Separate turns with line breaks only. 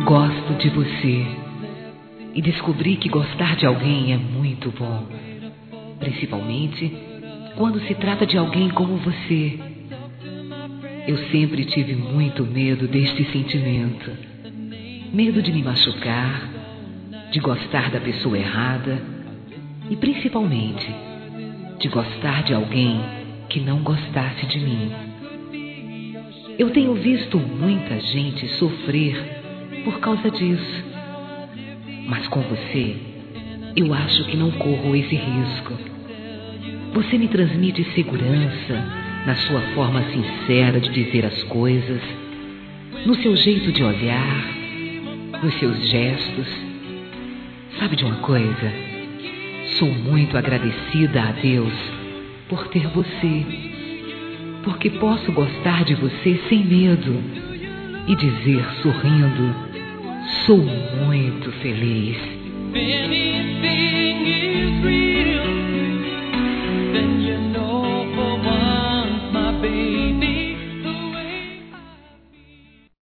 Gosto de você e descobri que gostar de alguém é muito bom, principalmente quando se trata de alguém como você. Eu sempre tive muito medo deste sentimento, medo de me machucar, de gostar da pessoa errada e principalmente de gostar de alguém que não gostasse de mim. Eu tenho visto muita gente sofrer por causa disso, mas com você eu acho que não corro esse risco. Você me transmite segurança na sua forma sincera de dizer as coisas, no seu jeito de olhar, nos seus gestos. Sabe de uma coisa? Sou muito agradecida a Deus por ter você, porque posso gostar de você sem medo e dizer sorrindo: sou muito feliz.